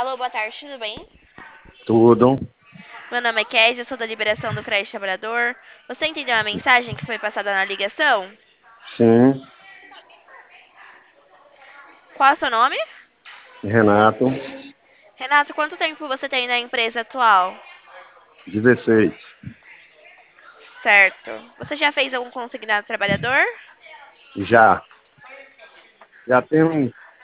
Alô, boa tarde, tudo bem? Tudo. Meu nome é Kézia, eu sou da Liberação do Crédito Trabalhador. Você entendeu a mensagem que foi passada na ligação? Sim, Qual é o seu nome? Renato, Renato, quanto tempo você tem na empresa atual? 16. Certo. Você já fez algum consignado trabalhador? Já. Já tem uns